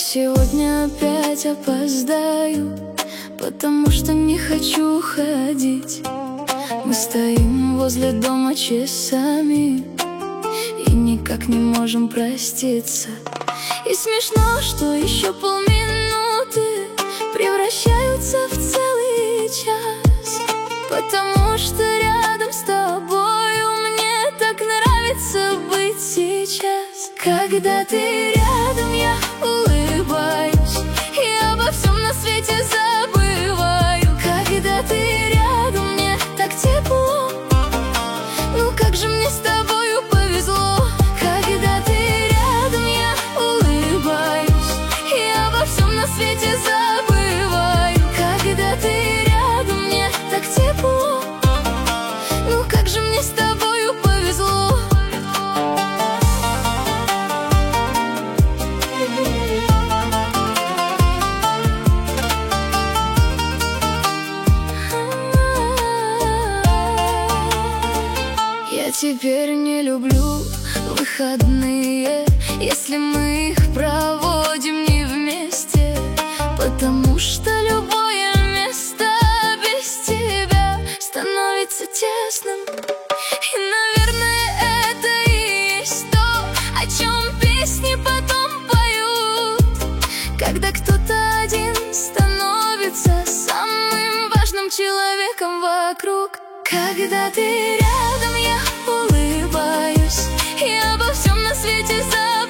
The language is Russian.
сегодня опять опоздаю, потому что не хочу ходить. Мы стоим возле дома часами и никак не можем проститься. И смешно, что еще полминуты превращаются в целый час, потому что рядом с тобою мне так нравится быть сейчас. Когда ты рядом, я улыбаюсь и обо всем на свете забываю. Когда ты рядом, мне так тепло. Ну как же мне с тобою повезло. Когда ты рядом, я улыбаюсь и обо всем на свете забываю. Когда ты рядом, мне так тепло. Ну как же мне с тобою повезло. Я теперь не люблю выходные, если мы их проводим не вместе, потому что любое место без тебя становится тесным. И, наверное, это и есть то, о чем песни потом поют, когда кто-то один становится самым важным человеком вокруг. Когда ты рядом, я улыбаюсь и обо всем на свете забываю.